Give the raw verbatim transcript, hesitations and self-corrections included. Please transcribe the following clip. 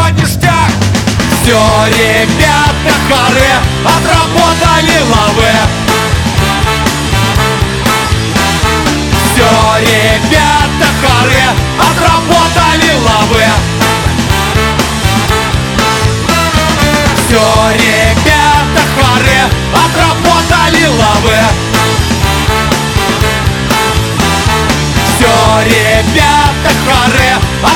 ништяк. Все, ребята, харе, отработали лавы. Все, ребята, харе, отработали лавы. Все, ребята, харе, отработали лавы. Все, ребята, харе,